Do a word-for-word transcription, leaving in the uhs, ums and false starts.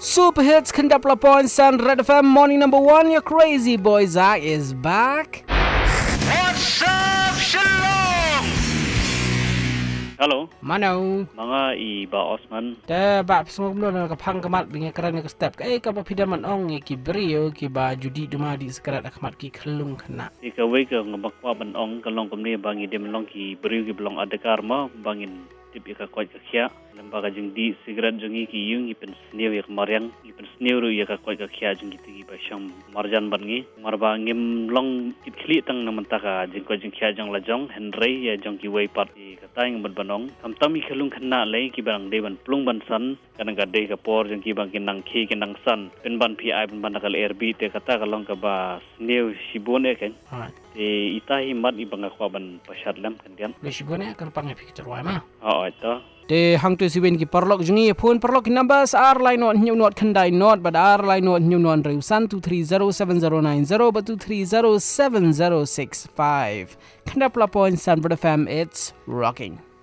Super hits Kendap Lapon Sun Red F M morning number one. Your crazy boy Zach is back. What's up, Shalom? Hello, Mano. mga iba Osman. Da ba semua belum nak kapang kamat binga kerana ke step. Eh ka pidaman ong ki brio ki ba judi duma di sekerat akmat ki kelung kena. Ika weka ngamakwa ban ong kalong kumni bangi dem long ki beriu ki belong ada karma bangin tip ika kwat ka kya lembaga jeng di sigaret jeng ki yung ipen snew yak mariang ipen snew ru ika kwat ka kya jeng ki ba syam marjan ban ngi marba ngim long kit khli tang namantaka jeng kwat jeng kya jeng lajong henry ya jeng ki wei pat ki katang ban banong kam tam ki kelung kena le ki bang de ban plung ban san kana ga de ka por jeng ki bang kinang ki kinang san pen ban pi ai ban kal rb te kata kalong ka ba snew sibone ken e itahi mat ibang akwa ban pasyat lam kandian Le shibone akan pangai fikir wa ma. oo ito De hang tu siwen ki parlok jungi phone parlok ki numbers r line not new not kandai not but r line not new non reusan two three zero seven zero nine zero but two three zero seven zero six five. Kendap Lapon Sun Red F M, it's rocking.